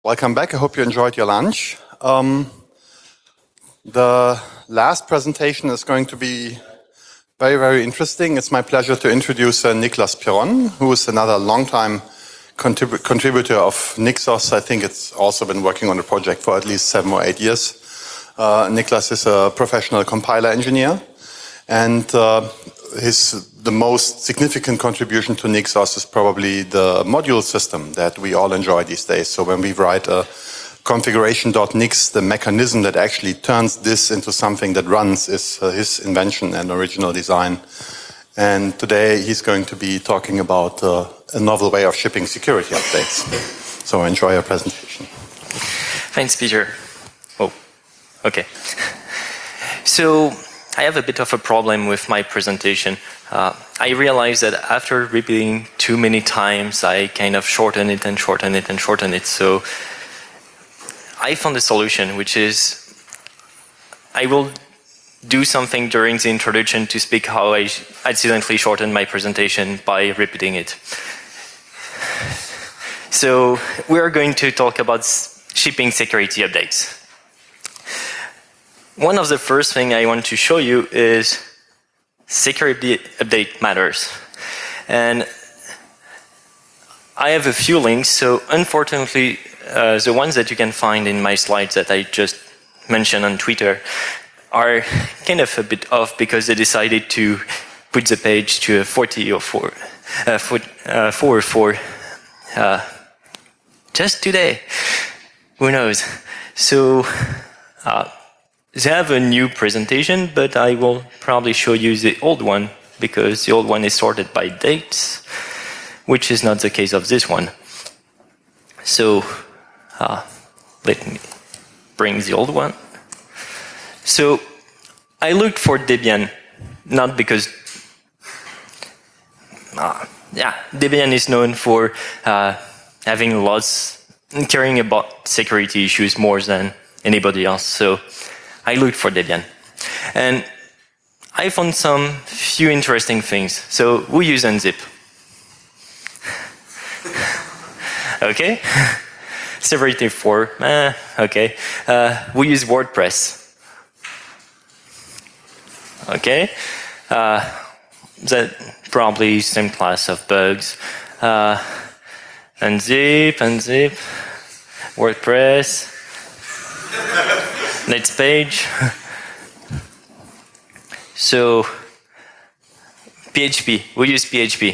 Welcome back. I hope you enjoyed your lunch. The last presentation is going to be very, very interesting. It's my pleasure to introduce Niklas Piron, who is another long-time contributor of Nixos. I think it's also been working on the project for at least 7 or 8 years. Niklas is a professional compiler engineer, and the most significant contribution to Nixos is probably the module system that we all enjoy these days. So when we write a configuration.nix, the mechanism that actually turns this into something that runs is his invention and original design. And today he's going to be talking about a novel way of shipping security updates. So enjoy your presentation. Thanks, Peter. Oh, okay. So I have a bit of a problem with my presentation. I realized that after repeating too many times, I kind of shorten it and shorten it and shorten it. So I found a solution, which is I will do something during the introduction to speak how I accidentally shortened my presentation by repeating it. So we are going to talk about shipping security updates. One of the first things I want to show you is security update matters. And I have a few links, so unfortunately the ones that you can find in my slides that I just mentioned on Twitter are kind of a bit off because they decided to put the page to a 404 just today. Who knows? So they have a new presentation, but I will probably show you the old one because the old one is sorted by dates, which is not the case of this one. So let me bring the old one. So I looked for Debian, not because, Debian is known for having caring about security issues more than anybody else. So I looked for Debian. And I found some few interesting things. So we use Unzip. Okay. Severity 4, okay. We use WordPress. Okay. That probably same class of bugs. Unzip, WordPress, Netpage. So PHP, we use PHP.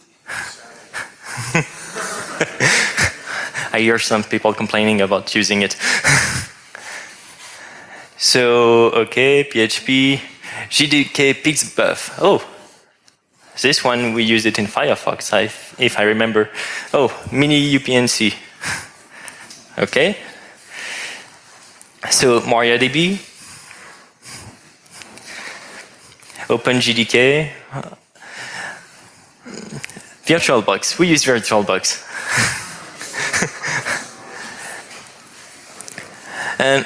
I hear some people complaining about using it. So, okay, PHP, JDK Pixbuff. Oh, this one we use it in Firefox, if I remember. Oh, Mini UPnC. Okay. So, MariaDB, OpenJDK, VirtualBox. We use VirtualBox. And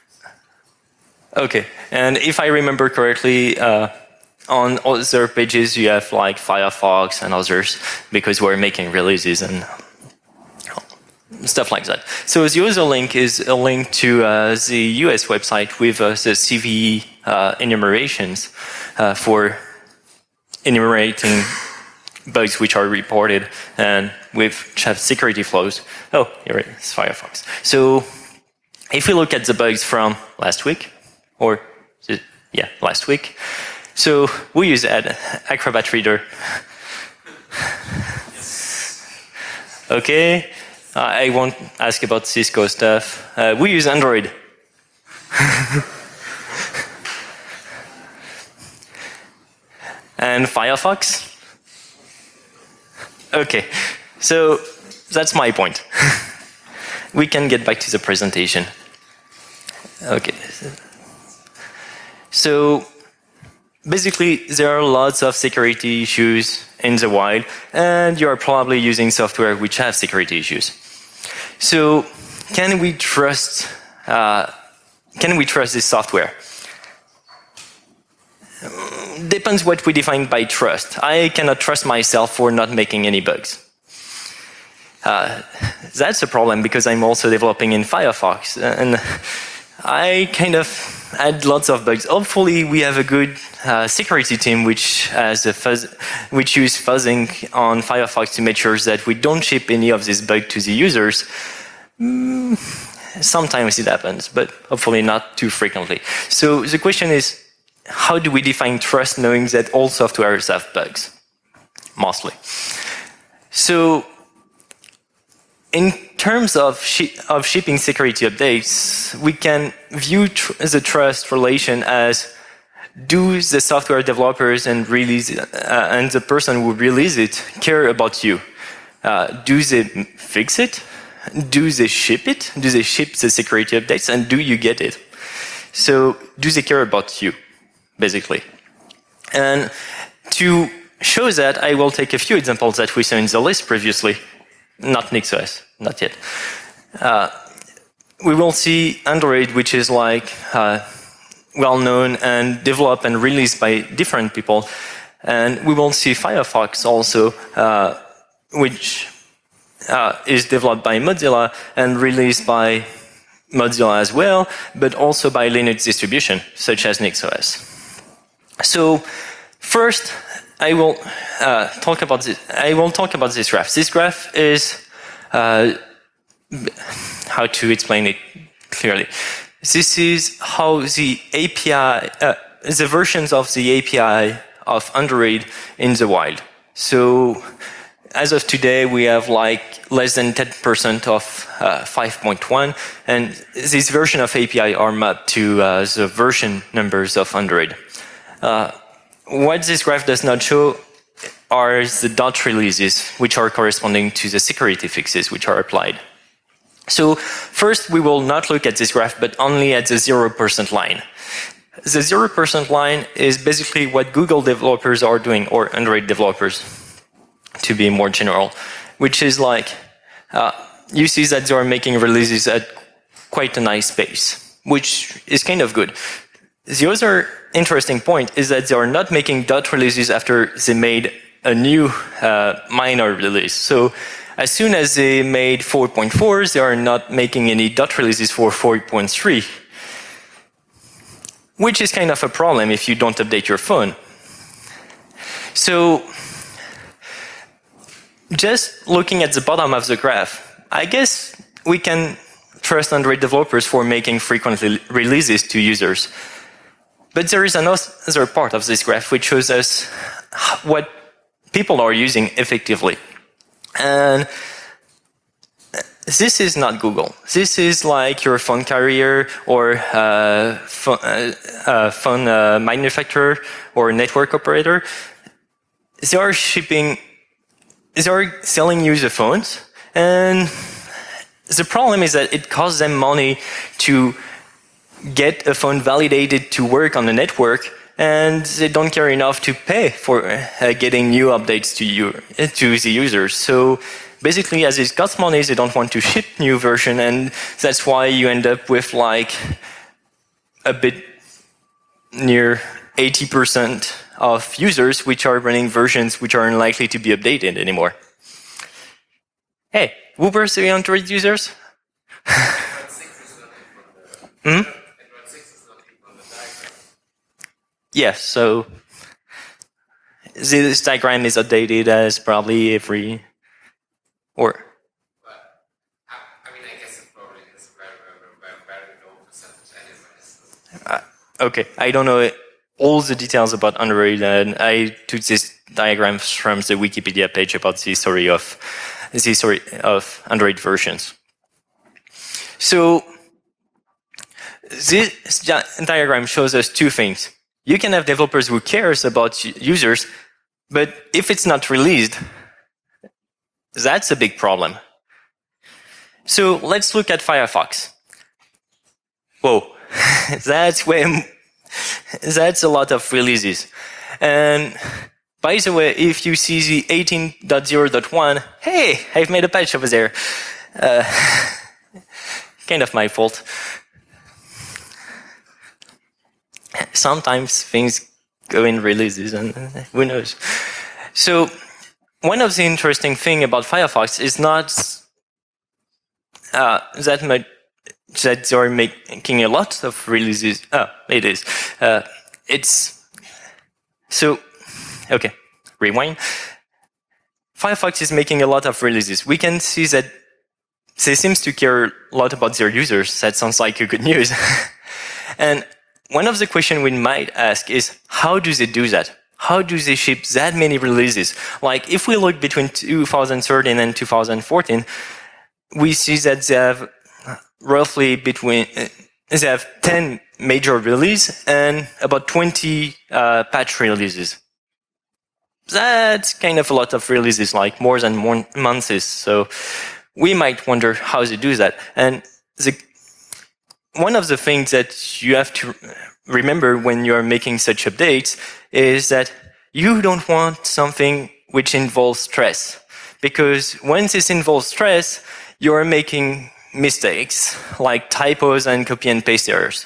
okay, and if I remember correctly, on other pages you have like Firefox and others because we're making releases and stuff like that. So the other link is a link to the US website with the CVE enumerations for enumerating bugs which are reported and which have security flows. Oh, here it is, Firefox. So if we look at the bugs from last week, last week, so we use Acrobat Reader. Okay, I won't ask about Cisco stuff. We use Android. And Firefox. Okay, so that's my point. We can get back to the presentation. Okay. So basically, there are lots of security issues in the wild, and you are probably using software which have security issues. So can we trust this software? Depends what we define by trust. I cannot trust myself for not making any bugs. That's a problem because I'm also developing in Firefox, and I kind of add lots of bugs. Hopefully, we have a good security team which use fuzzing on Firefox to make sure that we don't ship any of this bug to the users. Sometimes it happens, but hopefully not too frequently. So the question is, how do we define trust knowing that all softwares have bugs? Mostly. So in terms of shipping security updates, we can view the trust relation as, do the software developers and the person who release it care about you? Do they fix it? Do they ship it? Do they ship the security updates? And do you get it? So do they care about you, basically? And to show that, I will take a few examples that we saw in the list previously. Not NixOS, not yet. We will see Android, which is like well-known and developed and released by different people. And we will see Firefox also, which is developed by Mozilla and released by Mozilla as well, but also by Linux distribution, such as NixOS. So first, I will talk about this. I will talk about this graph. This graph is how to explain it clearly. This is how the API, the versions of the API of Android in the wild. So as of today, we have like less than 10% of 5.1, and this version of API are mapped to the version numbers of Android. What this graph does not show are the dot releases, which are corresponding to the security fixes which are applied. So first, we will not look at this graph, but only at the 0% line. The 0% line is basically what Google developers are doing, or Android developers, to be more general, which is like, you see that they are making releases at quite a nice pace, which is kind of good. The other interesting point is that they are not making dot releases after they made a new minor release. So as soon as they made 4.4, they are not making any dot releases for 4.3, which is kind of a problem if you don't update your phone. So just looking at the bottom of the graph, I guess we can trust Android developers for making frequent releases to users. But there is another part of this graph which shows us what people are using effectively. And this is not Google. This is like your phone carrier or phone manufacturer or network operator. They are selling you the phones, and the problem is that it costs them money to get a phone validated to work on the network, and they don't care enough to pay for getting new updates to the users. So basically, as it costs money, they don't want to ship new version, and that's why you end up with like a bit near 80% of users which are running versions which are unlikely to be updated anymore. Hey, Woopers, the Android users? Yes, so this diagram is updated as probably every, or... I mean, I guess it probably is very low percentage anyways. Okay, I don't know all the details about Android, and I took this diagram from the Wikipedia page about the history of Android versions. So this diagram shows us two things. You can have developers who cares about users, but if it's not released, that's a big problem. So let's look at Firefox. Whoa, that's a lot of releases. And by the way, if you see the 18.0.1, hey, I've made a patch over there. Kind of my fault. Sometimes things go in releases, and who knows. So one of the interesting thing about Firefox is not that much that they're making a lot of releases. It is. It's so okay. Rewind. Firefox is making a lot of releases. We can see that they seem to care a lot about their users. That sounds like a good news. And one of the questions we might ask is, how do they do that? How do they ship that many releases? Like, if we look between 2013 and 2014, we see that they have roughly they have 10 major releases and about 20 patch releases. That's kind of a lot of releases, like more than 1 month. So we might wonder how they do that. And one of the things that you have to remember when you're making such updates is that you don't want something which involves stress. Because when this involves stress, you're making mistakes, like typos and copy and paste errors,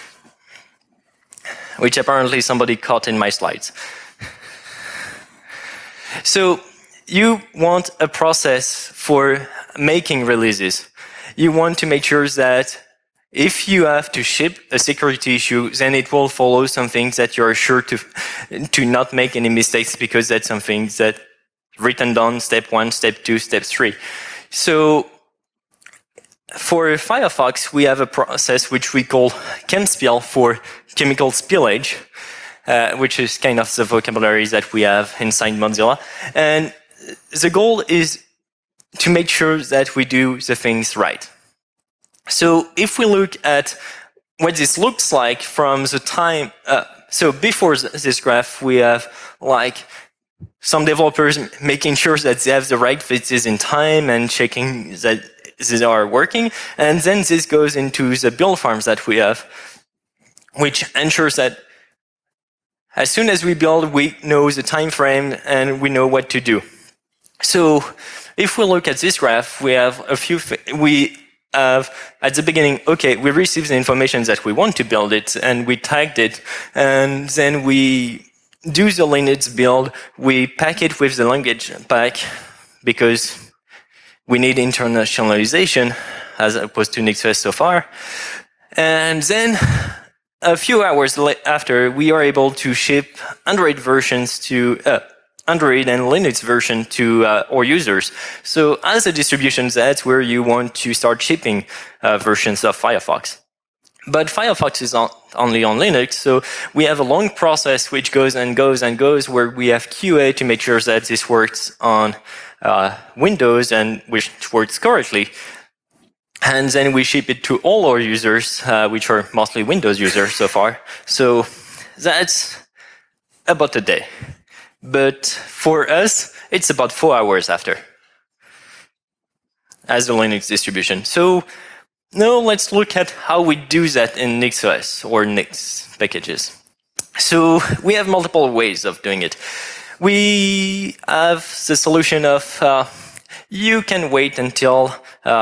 which apparently somebody caught in my slides. So you want a process for making releases. You want to make sure that if you have to ship a security issue, then it will follow some things that you're sure to not make any mistakes, because that's something that written down step 1, step 2, step 3. So for Firefox, we have a process which we call ChemSpill for chemical spillage, which is kind of the vocabulary that we have inside Mozilla. And the goal is to make sure that we do the things right. So if we look at what this looks like from the time, so before this graph, we have like some developers making sure that they have the right fixes in time and checking that these are working. And then this goes into the build farms that we have, which ensures that as soon as we build, we know the time frame and we know what to do. So if we look at this graph, we have we have at the beginning, okay, we received the information that we want to build it and we tagged it, and then we do the Linux build, we pack it with the language pack because we need internationalization as opposed to NixOS so far. And then a few hours after, we are able to ship Android versions to Android and Linux version to our users. So as a distribution, that's where you want to start shipping versions of Firefox. But Firefox is not only on Linux, so we have a long process which goes and goes and goes, where we have QA to make sure that this works on Windows and which works correctly. And then we ship it to all our users, which are mostly Windows users so far. So that's about a day. But for us, it's about 4 hours after, as a Linux distribution. So now let's look at how we do that in NixOS or Nix packages. So we have multiple ways of doing it. We have the solution of you can wait until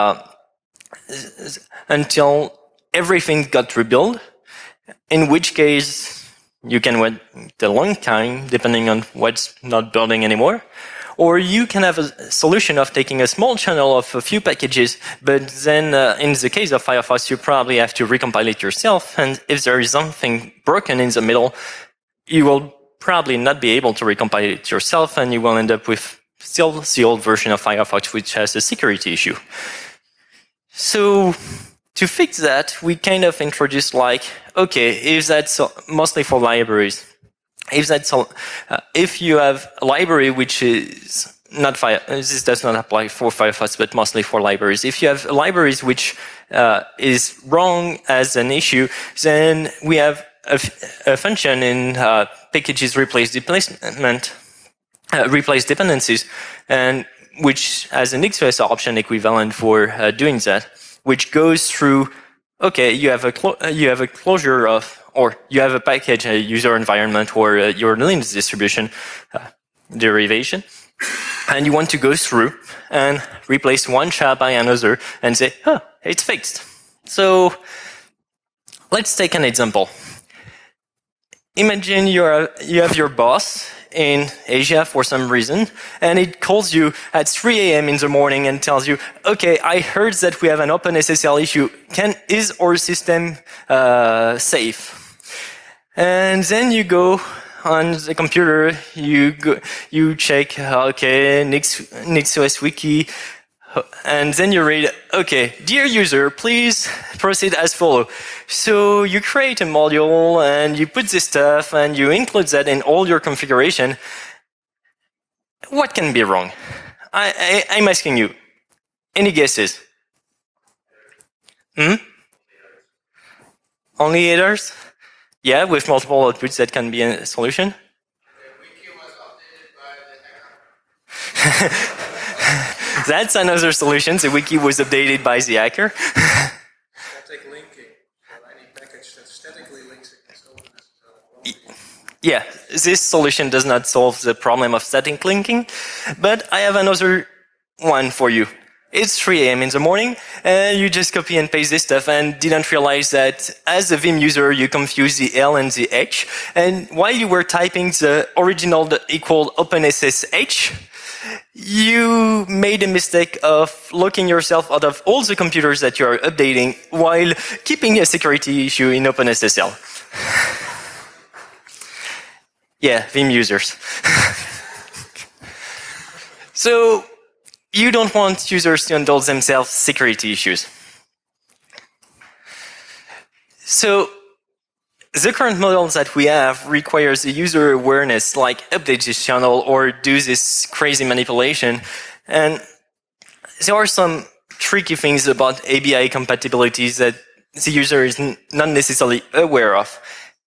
everything got rebuilt, in which case you can wait a long time depending on what's not building anymore. Or you can have a solution of taking a small channel of a few packages, but then in the case of Firefox, you probably have to recompile it yourself. And if there is something broken in the middle, you will probably not be able to recompile it yourself, and you will end up with still the old version of Firefox, which has a security issue. So to fix that, we kind of introduced like, okay, if that's mostly for libraries, if you have a library which is not this does not apply for Firefox, but mostly for libraries. If you have libraries which is wrong as an issue, then we have a function in packages replace dependencies, and which has an NixOS option equivalent for doing that, which goes through, okay, you have a closure of, or you have a package, a user environment, or your Linux distribution derivation, and you want to go through and replace one child by another and say, oh, it's fixed. So let's take an example. Imagine you have your boss in Asia for some reason, and it calls you at 3 a.m. in the morning and tells you, okay, I heard that we have an OpenSSL issue. Is our system safe? And then you go on the computer, you check, okay, NixOS Wiki, and then you read, okay, dear user, please proceed as follow. So you create a module and you put this stuff and you include that in all your configuration. What can be wrong? I'm asking you. Any guesses? Only headers? Yeah, with multiple outputs, that can be a solution. The wiki was updated by the hacker. That's another solution. The wiki was updated by the hacker. Static linking. So any package that statically links against OpenSSL. Yeah, this solution does not solve the problem of static linking, but I have another one for you. It's 3 a.m. in the morning, and you just copy and paste this stuff and didn't realize that as a Vim user, you confuse the L and the H. And while you were typing the original equal OpenSSH, you made a mistake of locking yourself out of all the computers that you are updating while keeping a security issue in OpenSSL. Yeah, Vim users. So, you don't want users to indulge themselves security issues. So, the current model that we have requires a user awareness, like update this channel or do this crazy manipulation. And there are some tricky things about ABI compatibilities that the user is not necessarily aware of.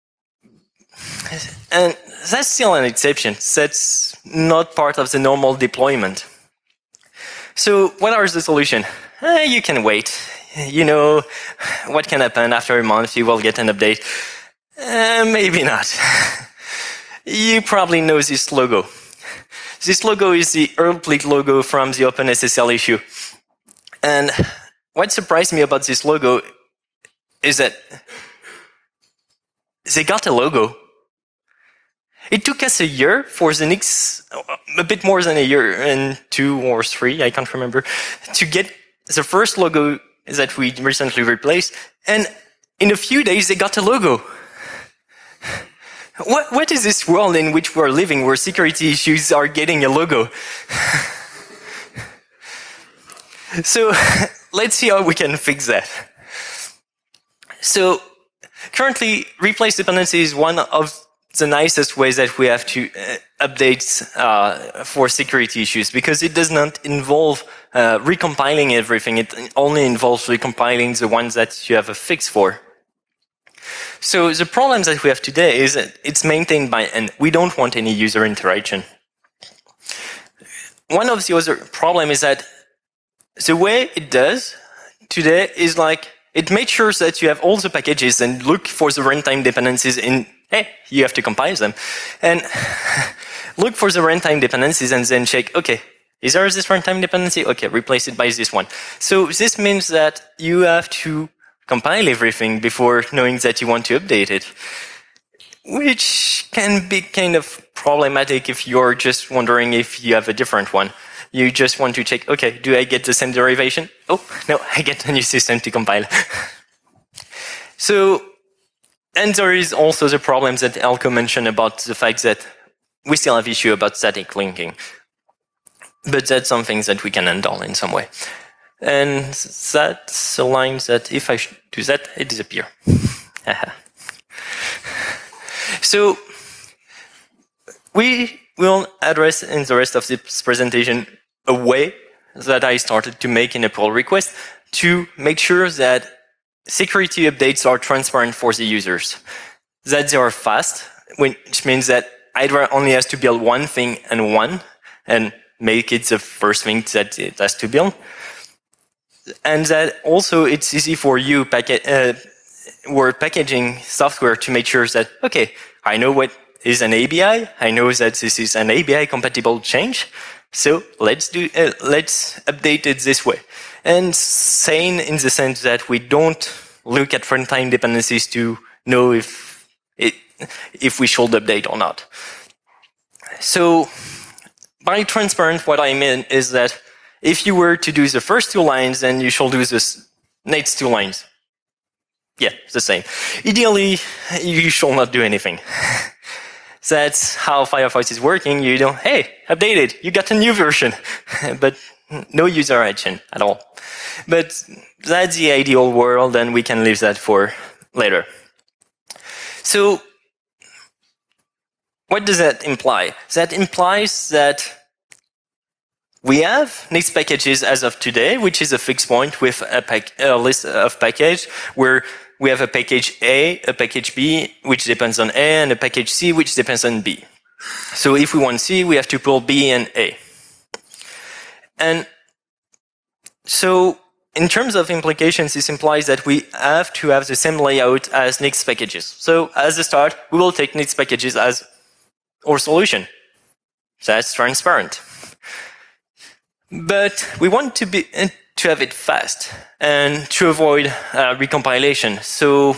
And that's still an exception. That's not part of the normal deployment. So what are the solution? You can wait. You know what can happen after a month, you will get an update. Maybe not. You probably know this logo. This logo is the EarlPleat logo from the OpenSSL issue. And what surprised me about this logo is that they got a logo. It took us a year for the Nix, a bit more than a year, and 2 or 3, I can't remember, to get the first logo that we recently replaced. And in a few days, they got a logo. What is this world in which we're living where security issues are getting a logo? So let's see how we can fix that. So currently, replace dependency is one of the nicest ways that we have to update for security issues, because it does not involve recompiling everything. It only involves recompiling the ones that you have a fix for. So the problem that we have today is that it's maintained by N. We don't want any user interaction. One of the other problems is that the way it does today is like, it makes sure that you have all the packages and look for the runtime dependencies in, hey, you have to compile them. And look for the runtime dependencies and then check, okay, is there this runtime dependency? Okay, replace it by this one. So this means that you have to compile everything before knowing that you want to update it, which can be kind of problematic if you're just wondering if you have a different one. You just want to check, okay, do I get the same derivation? Oh, no, I get a new system to compile. So, and there is also the problems that Elko mentioned about the fact that we still have issue about static linking. But that's something that we can handle in some way. And that's a line that if I do that, it disappears. So we will address in the rest of this presentation a way that I started to make in a pull request to make sure that security updates are transparent for the users, that they are fast, which means that Hydra only has to build one thing and make it the first thing that it has to build. And that also it's easy for you we're packaging software to make sure that, okay, I know what is an ABI, I know that this is an ABI compatible change, so let's update it this way. And sane in the sense that we don't look at runtime dependencies to know if we should update or not. So by transparent, what I mean is that if you were to do the first 2 lines, then you shall do the next 2 lines. Yeah, it's the same. Ideally, you shall not do anything. That's how Firefox is working. You don't, hey, updated, you got a new version, but no user action at all. But that's the ideal world, and we can leave that for later. So what does that imply? That implies that we have Nix packages as of today, which is a fixed point with a list of packages where we have a package A, a package B, which depends on A, and a package C, which depends on B. So if we want C, we have to pull B and A. And so in terms of implications, this implies that we have to have the same layout as Nix packages. So as a start, we will take Nix packages as our solution. That's transparent. But we want to have it fast and to avoid recompilation. So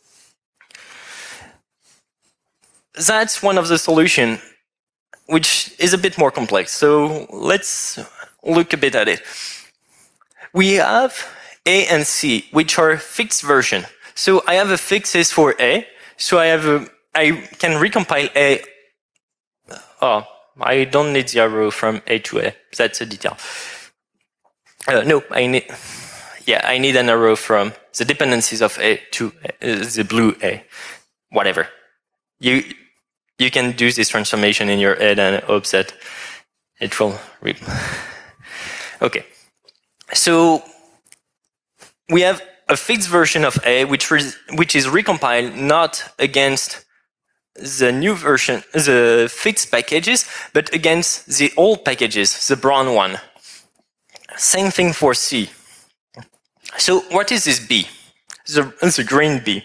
that's one of the solutions, which is a bit more complex. So let's look a bit at it. We have A and C, which are fixed version. So I have a fixes for A. So I can recompile A. Oh, I don't need the arrow from A to A. That's a detail. No, I need an arrow from the dependencies of A to the blue A. Whatever. You can do this transformation in your head and hope that it will read. Okay. So we have a fixed version of A, which is recompiled not against the new version, the fixed packages, but against the old packages, the brown one. Same thing for C. So what is this B? The green B.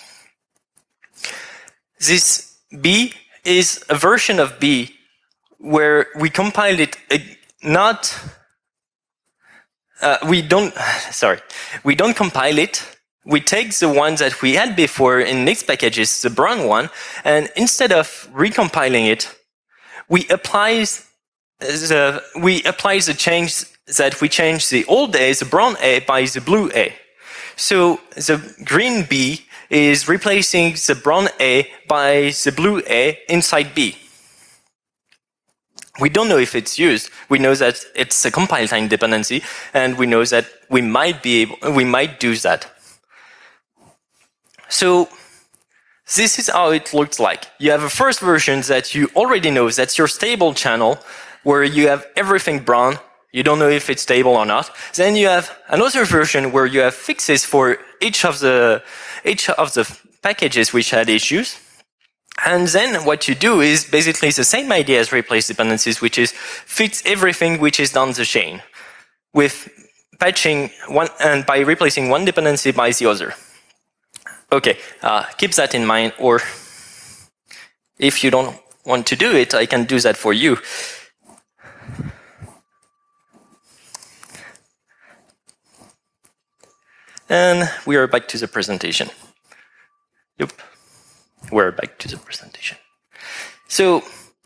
This B is a version of B where we compiled it we don't compile it. We take the ones that we had before in Nix packages, the brown one, and instead of recompiling it, we apply the change that we change the old A, the brown A, by the blue A. So the green B is replacing the brown A by the blue A inside B. We don't know if it's used. We know that it's a compile time dependency, and we know that we might do that. So this is how it looks like. You have a first version that you already know, that's your stable channel, where you have everything brown. You don't know if it's stable or not. Then you have another version where you have fixes for each of the packages which had issues. And then what you do is basically the same idea as replace dependencies, which is fix everything which is down the chain with patching one, and by replacing one dependency by the other. Okay, keep that in mind, or if you don't want to do it, I can do that for you. And we are back to the presentation. Yep, we're back to the presentation. So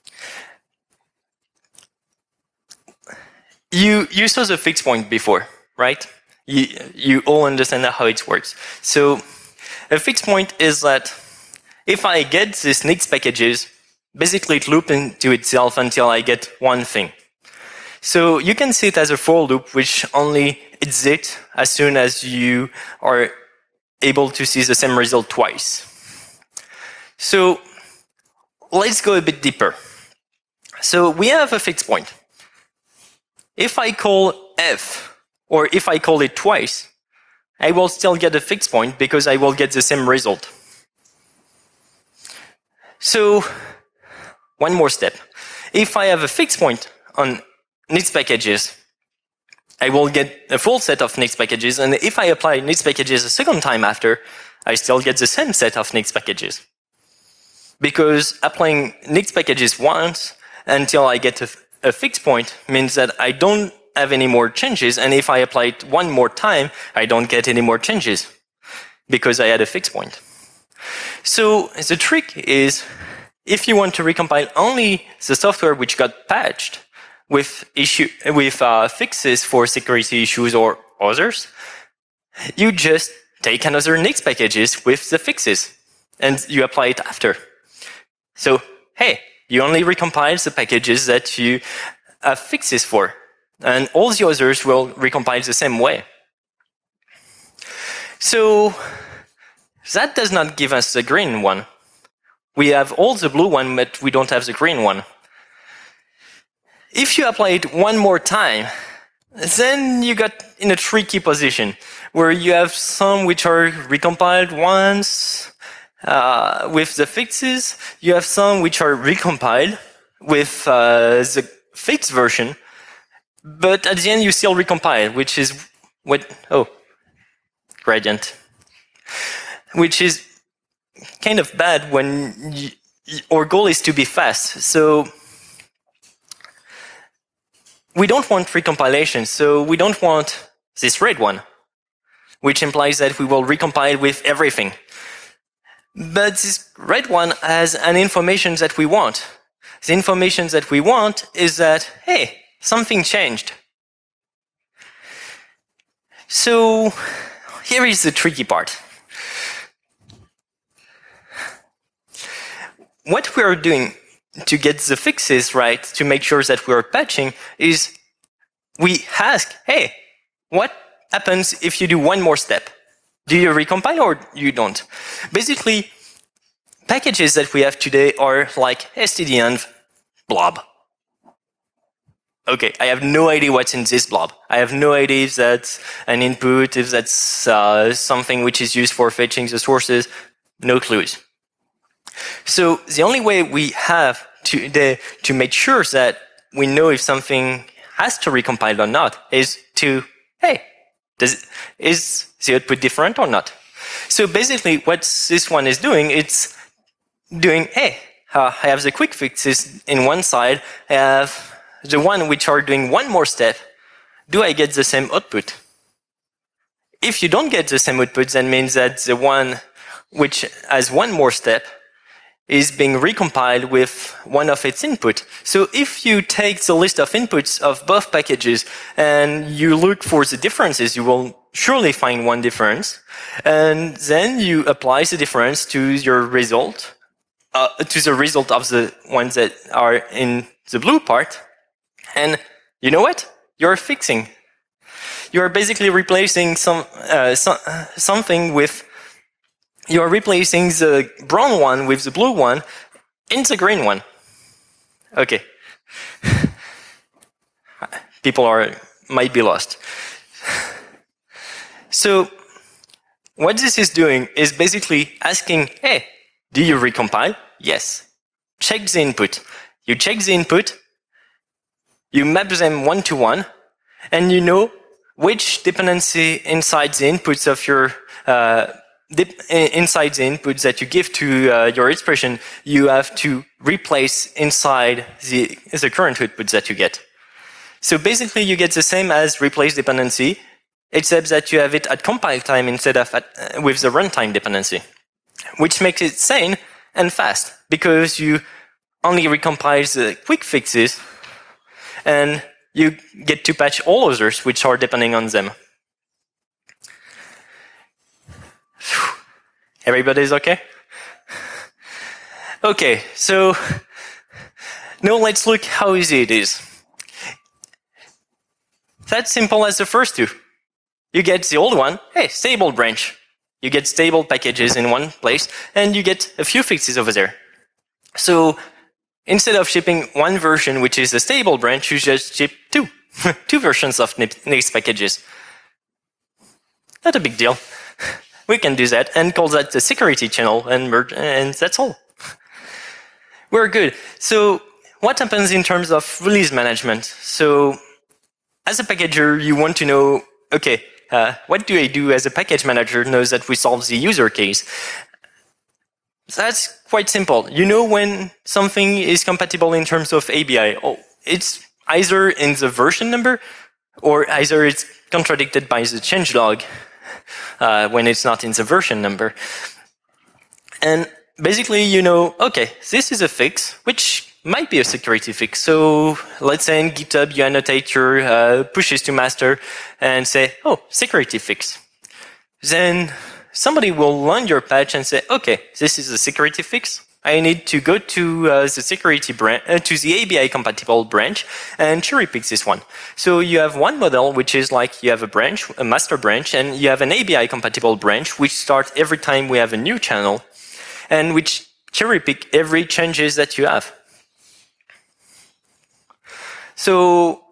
you saw the fixed point before, right? You all understand how it works. So a fixed point is that if I get these Nix packages, basically it loops into itself until I get one thing. So you can see it as a for loop, which only exits as soon as you are able to see the same result twice. So let's go a bit deeper. So we have a fixed point. If I call F, or if I call it twice, I will still get a fixed point because I will get the same result. So one more step. If I have a fixed point on Nix packages, I will get a full set of Nix packages, and if I apply Nix packages a second time after, I still get the same set of Nix packages. Because applying Nix packages once until I get a fixed point means that I don't have any more changes, and if I apply it one more time, I don't get any more changes because I had a fixed point. So the trick is, if you want to recompile only the software which got patched with fixes for security issues or others, you just take another Nix packages with the fixes and you apply it after. So, hey, you only recompile the packages that you have fixes for, and all the others will recompile the same way. So, that does not give us the green one. We have all the blue one, but we don't have the green one. If you apply it one more time, then you got in a tricky position where you have some which are recompiled once with the fixes. You have some which are recompiled with the fixed version, but at the end you still recompile, which is gradient, which is kind of bad when our goal is to be fast. So we don't want recompilation, so we don't want this red one, which implies that we will recompile with everything. But this red one has an information that we want. The information that we want is that, hey, something changed. So here is the tricky part. What we are doing to get the fixes right, to make sure that we are patching, is we ask, hey, what happens if you do one more step? Do you recompile or you don't? Basically, packages that we have today are like std-env blob. Okay, I have no idea what's in this blob. I have no idea if that's an input, if that's something which is used for fetching the sources. No clues. So the only way we have today to make sure that we know if something has to recompile or not is to, hey, is the output different or not? So basically what this one is doing, it's doing, hey, I have the quick fixes in one side, I have the one which are doing one more step. Do I get the same output? If you don't get the same output, then means that the one which has one more step is being recompiled with one of its input. So if you take the list of inputs of both packages and you look for the differences, you will surely find one difference. And then you apply the difference to your result, to the result of the ones that are in the blue part. And you know what? You're fixing. You're basically replacing something with, you're replacing the brown one with the blue one in the green one. Okay. People might be lost. So what this is doing is basically asking, hey, do you recompile? Yes. Check the input. You check the input, you map them one-to-one, and you know which dependency inside the inputs of your inside the inputs that you give to your expression, you have to replace inside the current outputs that you get. So basically, you get the same as replace dependency, except that you have it at compile time instead of with the runtime dependency, which makes it sane and fast because you only recompile the quick fixes and you get to patch all others which are depending on them. Everybody's okay? Okay, so now let's look how easy it is. That's simple as the first two. You get the old one, hey, stable branch. You get stable packages in one place, and you get a few fixes over there. So instead of shipping one version, which is a stable branch, you just ship two. Two versions of Nix packages. Not a big deal. We can do that and call that the security channel and merge, and that's all. We're good. So what happens in terms of release management? So as a packager, you want to know, okay, what do I do as a package manager knows that we solve the user case? That's quite simple. You know when something is compatible in terms of ABI. Oh, it's either in the version number or either it's contradicted by the changelog when it's not in the version number. And basically, you know, okay, this is a fix, which might be a security fix. So let's say in GitHub, you annotate your pushes to master and say, oh, security fix. Then somebody will run your patch and say, okay, this is a security fix. I need to go to the security branch, to the ABI compatible branch and cherry pick this one. So you have one model, which is like you have a branch, a master branch, and you have an ABI compatible branch, which starts every time we have a new channel and which cherry pick every changes that you have. So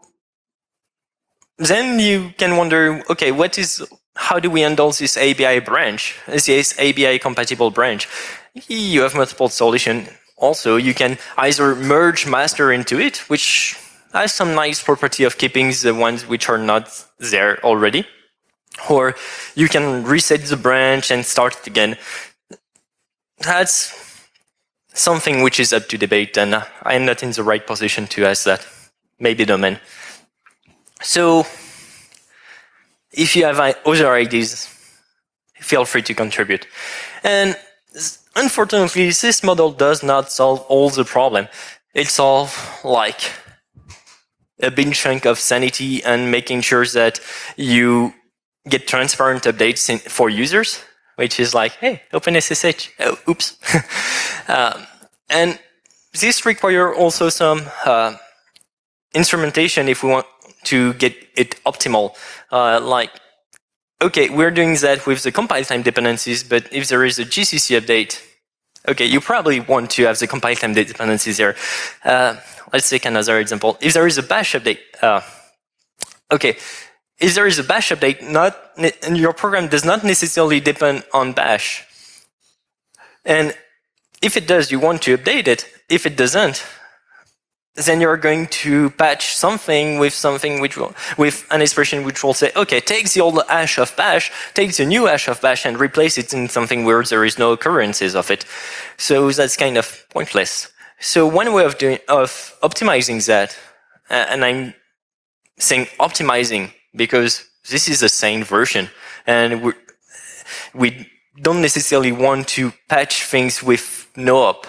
then you can wonder, okay, how do we handle this ABI branch, this ABI compatible branch? You have multiple solutions. Also, you can either merge master into it, which has some nice property of keeping the ones which are not there already, or you can reset the branch and start it again. That's something which is up to debate, and I am not in the right position to ask that. Maybe Domain. So, if you have other ideas, feel free to contribute. And unfortunately, this model does not solve all the problem. It solves like a big chunk of sanity and making sure that you get transparent updates for users, which is like, hey, OpenSSH, oh, oops. And this requires also some instrumentation if we want to get it optimal. Like, okay, we're doing that with the compile time dependencies, but if there is a GCC update, okay, you probably want to have the compile time dependencies there. Let's take another example. If there is a bash update, okay, if there is a bash update, and your program does not necessarily depend on bash. And if it does, you want to update it. If it doesn't, then you're going to patch something with an expression which will say, okay, take the old hash of bash, take the new hash of bash and replace it in something where there is no occurrences of it. So that's kind of pointless. So one way of optimizing that, and I'm saying optimizing because this is the same version, and we don't necessarily want to patch things with no op.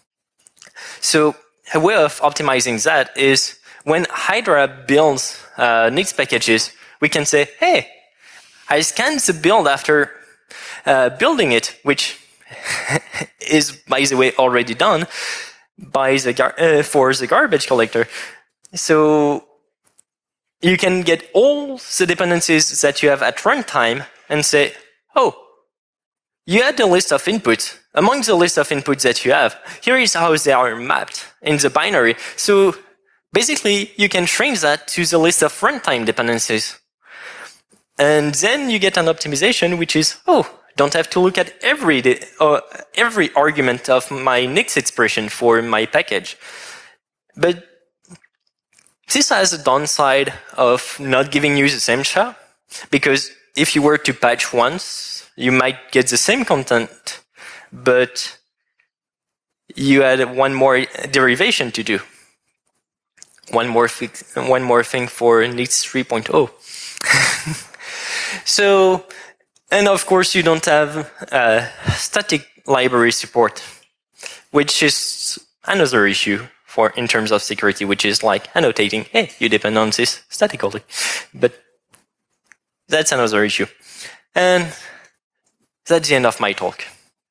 So a way of optimizing that is when Hydra builds Nix packages, we can say, hey, I scanned the build after building it, which is, by the way, already done by for the garbage collector. So you can get all the dependencies that you have at runtime and say, oh, you had a list of inputs. Among the list of inputs that you have, here is how they are mapped in the binary. So basically, you can shrink that to the list of runtime dependencies. And then you get an optimization, which is, oh, don't have to look at every argument of my Nix expression for my package. But this has a downside of not giving you the same SHA, because if you were to patch once, you might get the same content, but you had one more derivation to do. One more thing for Nix 3.0. So, and of course, you don't have static library support, which is another issue in terms of security, which is like annotating, hey, you depend on this statically. But that's another issue. And that's the end of my talk.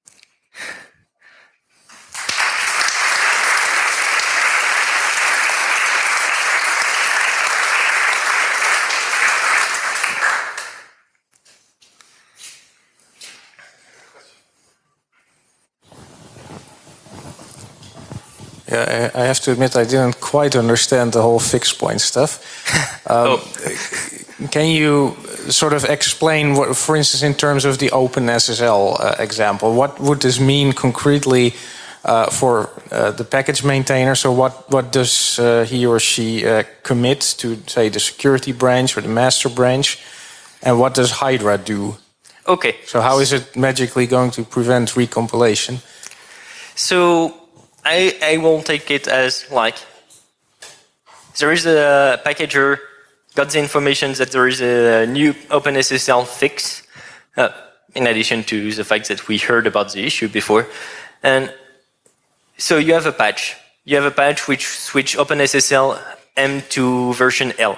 Yeah, I have to admit I didn't quite understand the whole fixed point stuff. Can you sort of explain, what, for instance, in terms of the OpenSSL example, what would this mean concretely for the package maintainer? So what does he or she commit to, say, the security branch or the master branch? And what does Hydra do? Okay. So how is it magically going to prevent recompilation? So I will take it as like, there is a packager, got the information that there is a new OpenSSL fix, in addition to the fact that we heard about the issue before. And so you have a patch. You have a patch which switch OpenSSL M to version L.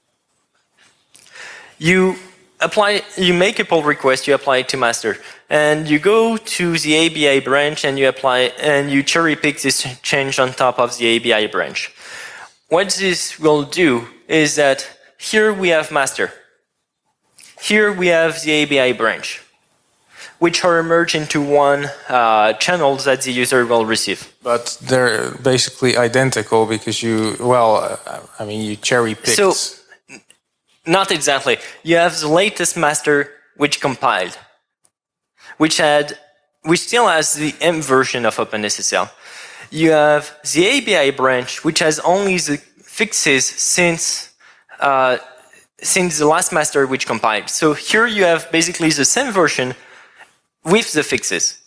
You make a pull request, you apply it to master, and you go to the ABI branch and you apply, and you cherry pick this change on top of the ABI branch. What this will do is that here we have master. Here we have the ABI branch, which are merged into one channel that the user will receive. But they're basically identical because you cherry picked. So, not exactly. You have the latest master which compiled, which still has the M version of OpenSSL. You have the ABI branch which has only the fixes since the last master which compiled. So here you have basically the same version with the fixes.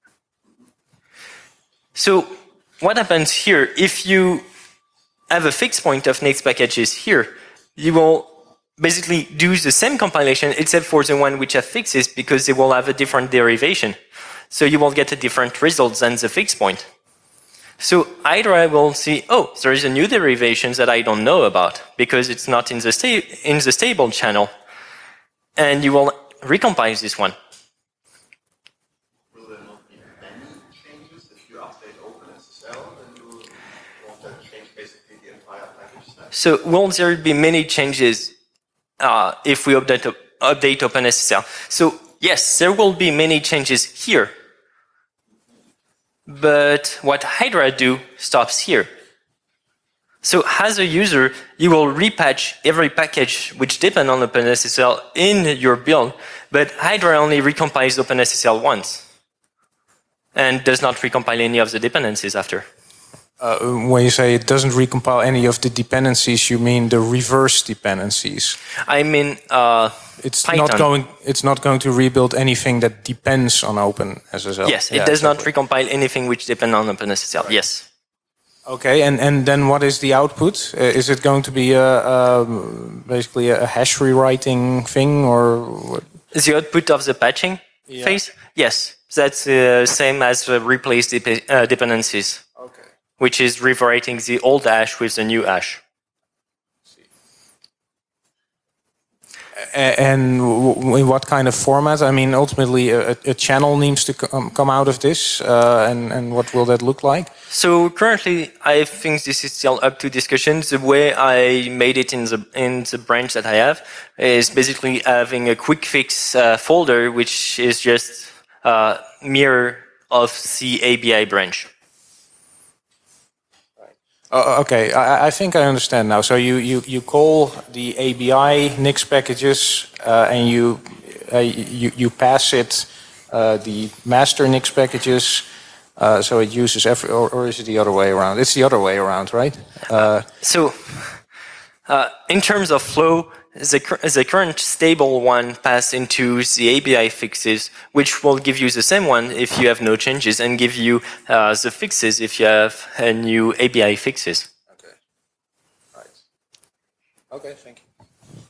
So what happens here, if you have a fixed point of Nix packages here, you will basically do the same compilation except for the one which have fixes, because they will have a different derivation. So you will get a different result than the fixed point. So Hydra will see, oh, there is a new derivation that I don't know about because it's not in the stable channel. And you will recompile this one. Will there not be any changes if you update OpenSSL? Then won't that change basically the entire package stack? So will there be many changes if we update OpenSSL? So yes, there will be many changes here. But what Hydra do stops here. So as a user, you will repatch every package which depend on OpenSSL in your build, but Hydra only recompiles OpenSSL once and does not recompile any of the dependencies after. When you say it doesn't recompile any of the dependencies, you mean the reverse dependencies? I mean, it's Python. It's not going to rebuild anything that depends on OpenSSL. Yes, it does not recompile anything which depends on OpenSSL. Right. Yes. Okay, and then what is the output? Is it going to be basically a hash rewriting thing, or what? The output of the patching phase? Yes, that's the same as replace dependencies. Okay. Which is rewriting the old hash with the new hash. And in what kind of format? I mean, ultimately, a channel needs to come out of this, and what will that look like? So currently, I think this is still up to discussion. The way I made it in the branch that I have is basically having a quick fix folder, which is just mirror of the ABI branch. Okay, I think I understand now. So you call the ABI Nix packages and you pass it the master Nix packages, so it uses or is it the other way around? It's the other way around, right? So in terms of flow, the current stable one pass into the ABI fixes, which will give you the same one if you have no changes, and give you the fixes if you have a new ABI fixes. Okay. Right. Okay, thank you.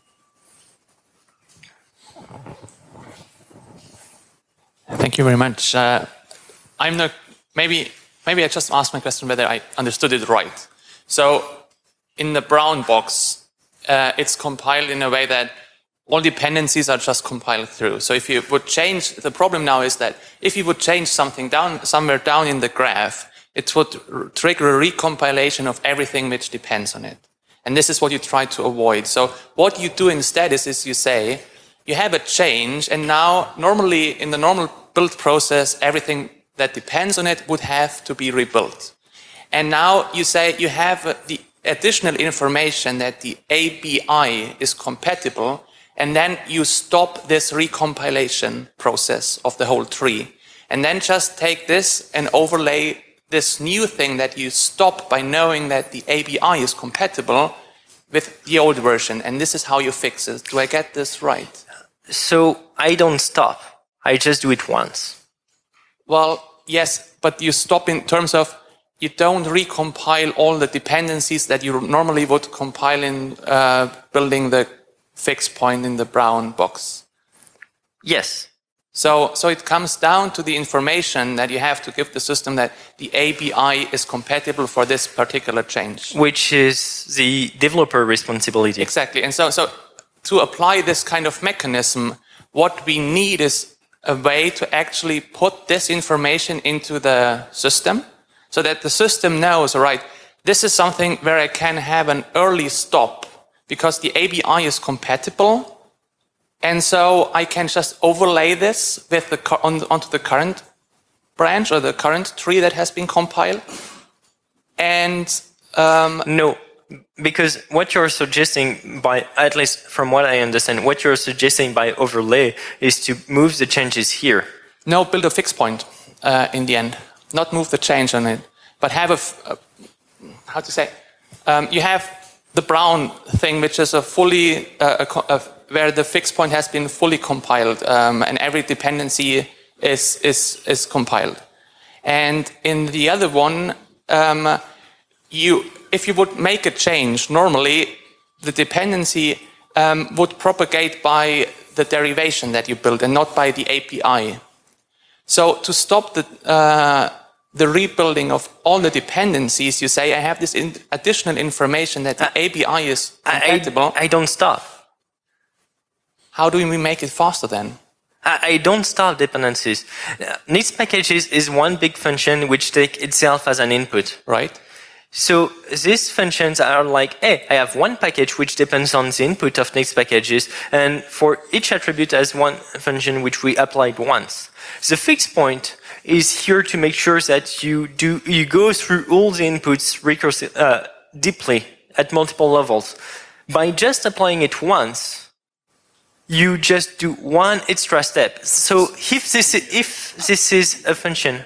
Thank you very much. I'm not. Maybe I just asked my question whether I understood it right. So, in the brown box, it's compiled in a way that all dependencies are just compiled through. So if you would change, the problem now is that if you would change something somewhere down in the graph, it would trigger a recompilation of everything which depends on it. And this is what you try to avoid. So what you do instead is you say, you have a change, and now normally in the normal build process, everything that depends on it would have to be rebuilt. And now you say you have the additional information that the ABI is compatible, and then you stop this recompilation process of the whole tree. And then just take this and overlay this new thing that you stop by knowing that the ABI is compatible with the old version. And this is how you fix it. Do I get this right? So I don't stop. I just do it once. Well, yes, but you stop in terms of you don't recompile all the dependencies that you normally would compile in building the fixed point in the brown box. Yes. So it comes down to the information that you have to give the system that the ABI is compatible for this particular change. Which is the developer responsibility. Exactly. And so to apply this kind of mechanism, what we need is a way to actually put this information into the system so that the system knows, all right, this is something where I can have an early stop because the ABI is compatible. And so I can just overlay this with onto the current branch or the current tree that has been compiled. And no, because what you're suggesting by, at least from what I understand, what you're suggesting by overlay is to move the changes here. No, build a fixed point in the end. Not move the change on it, but have how to say, you have the brown thing, which is a fully, where the fixed point has been fully compiled, and every dependency is compiled. And in the other one, if you would make a change, normally the dependency would propagate by the derivation that you build and not by the API. So to stop the rebuilding of all the dependencies, you say, I have this additional information that the API is compatible. I don't stop. How do we make it faster then? I don't stop dependencies. Needs packages is one big function which takes itself as an input. Right. So these functions are like, hey, I have one package which depends on the input of next packages, and for each attribute as one function which we applied once. The fixed point is here to make sure that you go through all the inputs deeply at multiple levels. By just applying it once, you just do one extra step. So if this is a function.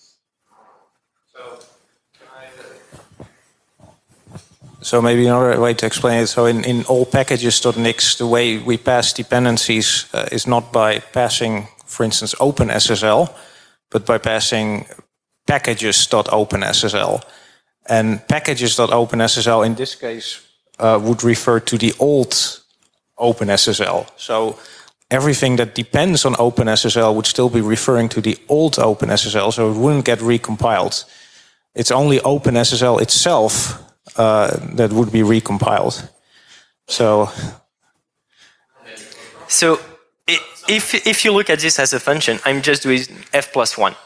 So maybe another way to explain it. So in all packages.nix, the way we pass dependencies is not by passing, for instance, OpenSSL, but by passing packages.openSSL. And packages.openSSL in this case would refer to the old OpenSSL. So everything that depends on OpenSSL would still be referring to the old OpenSSL, so it wouldn't get recompiled. It's only OpenSSL itself that would be recompiled. So if you look at this as a function, I'm just doing f+1.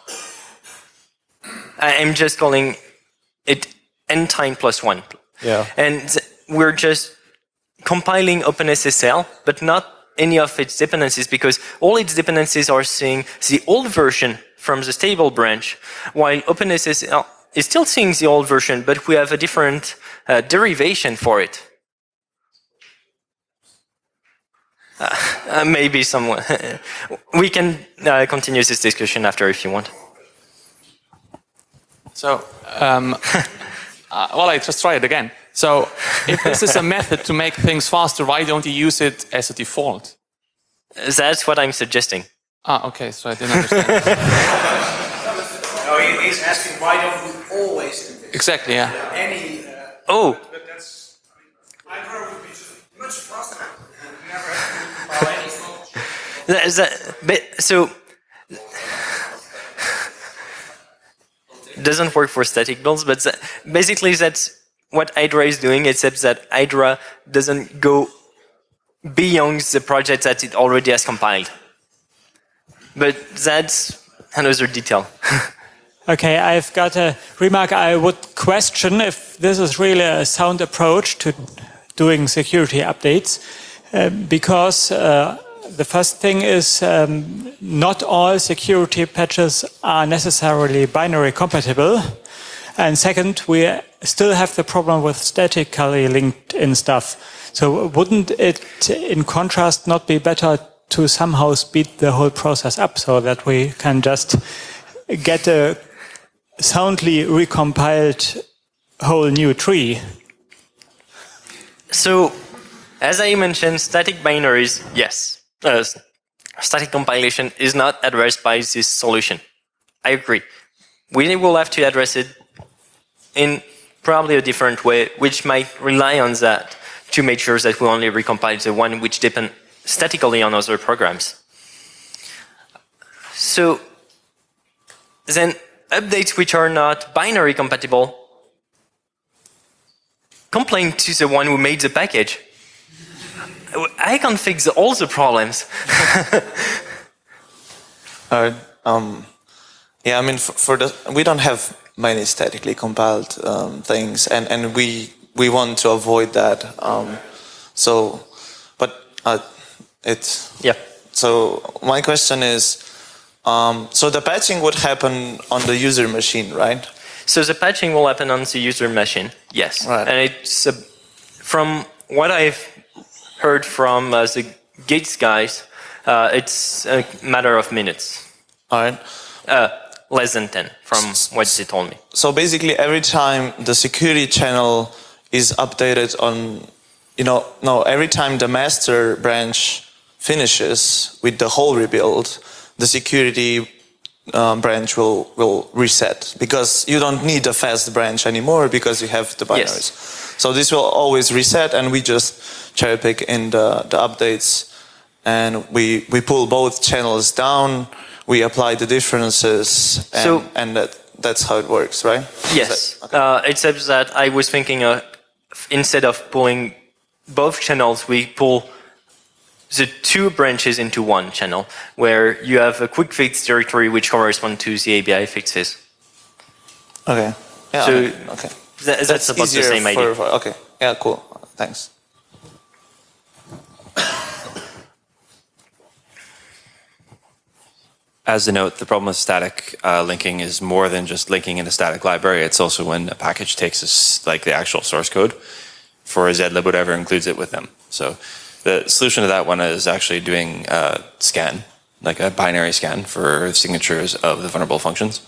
I'm just calling it n time +1. yeah. And we're just compiling OpenSSL, but not any of its dependencies, because all its dependencies are seeing the old version from the stable branch, while OpenSSL is still seeing the old version, but we have a different derivation for it. Maybe someone... we can continue this discussion after if you want. So, well, I just try it again. So, if this is a method to make things faster, why don't you use it as a default? That's what I'm suggesting. Okay, so I didn't understand. No, he's asking why don't we always do this? Exactly, yeah. Any. But that's. Hydra would be just much faster. Never have to compile any. So, doesn't work for static builds, but basically that's what Hydra is doing, except that Hydra doesn't go beyond the project that it already has compiled. But that's another detail. Okay, I've got a remark. I would question if this is really a sound approach to doing security updates, because the first thing is not all security patches are necessarily binary compatible. And second, we still have the problem with statically linked in stuff. So wouldn't it, in contrast, not be better to somehow speed the whole process up so that we can just get a soundly recompiled whole new tree? So, as I mentioned, static binaries, yes. Static compilation is not addressed by this solution. I agree. We will have to address it in probably a different way, which might rely on that to make sure that we only recompile the one which depends statically on other programs. So then updates which are not binary compatible complain to the one who made the package. I can fix all the problems. Yeah, I mean, we don't have many statically compiled things, and we want to avoid that. Yeah. So my question is, so the patching would happen on the user machine, right? So the patching will happen on the user machine, yes. Right. And it's from what I've heard from the Gates guys, it's a matter of minutes. All right. Less than 10 from what they told me. So basically, every time the security channel is updated on, every time the master branch finishes with the whole rebuild, the security branch will reset, because you don't need a fast branch anymore because you have the binaries. Yes. So this will always reset, and we just cherry pick in the updates, and we pull both channels down. We apply the differences, and that's how it works, right? Yes. Okay. Except that I was thinking instead of pulling both channels, we pull the two branches into one channel, where you have a quick fix directory which corresponds to the ABI fixes. Okay. Yeah. So okay. That's about the same idea. Okay. Yeah. Cool. Thanks. As a note, the problem with static linking is more than just linking in a static library. It's also when a package takes like the actual source code for zlib, whatever, includes it with them. So the solution to that one is actually doing a scan, like a binary scan for signatures of the vulnerable functions.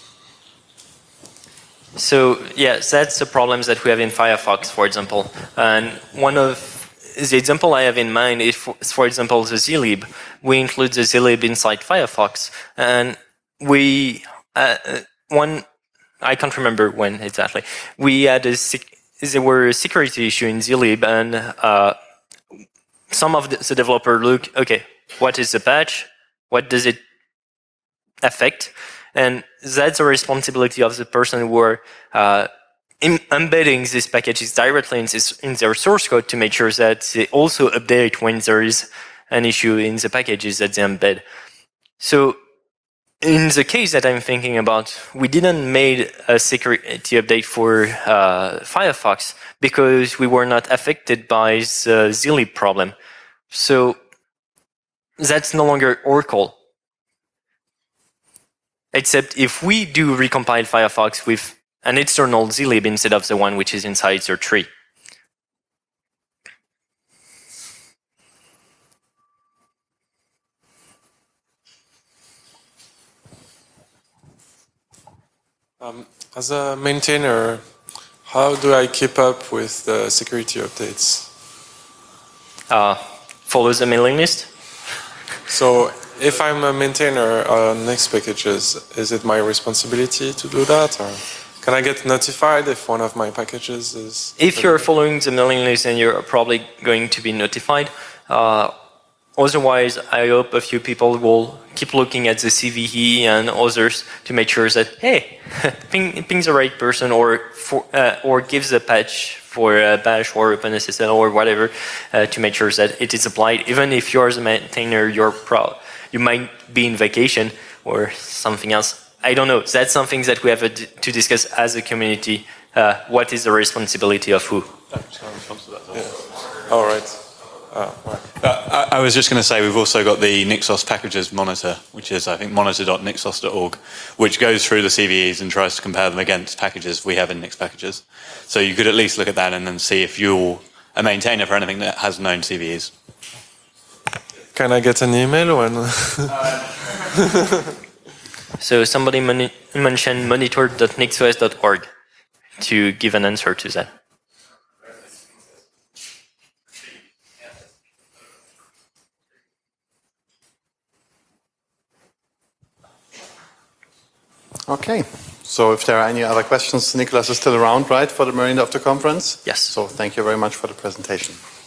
So yes, that's the problems that we have in Firefox, for example. And one of the example I have in mind is, for example, the zlib. We include the zlib inside Firefox, and we I can't remember when exactly. We had there were a security issue in zlib, and some of the developer look, okay, what is the patch? What does it affect? And that's the responsibility of the person who are embedding these packages directly in their source code to make sure that they also update when there is an issue in the packages that they embed. So in the case that I'm thinking about, we didn't make a security update for Firefox because we were not affected by the zlib problem. So that's no longer our call. Except if we do recompile Firefox with an external zlib instead of the one which is inside their tree. As a maintainer, how do I keep up with the security updates? Follow the mailing list. So if I'm a maintainer on Nix packages, is it my responsibility to do that? Or can I get notified if one of my packages is... If you're following the mailing list, then you're probably going to be notified. Otherwise, I hope a few people will keep looking at the CVE and others to make sure that, hey, ping the right person, or gives a patch for Bash or OpenSSL or whatever to make sure that it is applied. Even if you're the maintainer, you might be in vacation or something else. I don't know. That's something that we have to discuss as a community. What is the responsibility of who? Yeah. All right. I was just going to say we've also got the Nixos packages monitor, which is I think monitor.nixos.org, which goes through the CVEs and tries to compare them against packages we have in Nix packages. So you could at least look at that and then see if you're a maintainer for anything that has known CVEs. Can I get an email when? So somebody mentioned monitor.nixos.org to give an answer to that. Okay, so if there are any other questions, Nicholas is still around, right, for the remainder of the conference? Yes. So thank you very much for the presentation.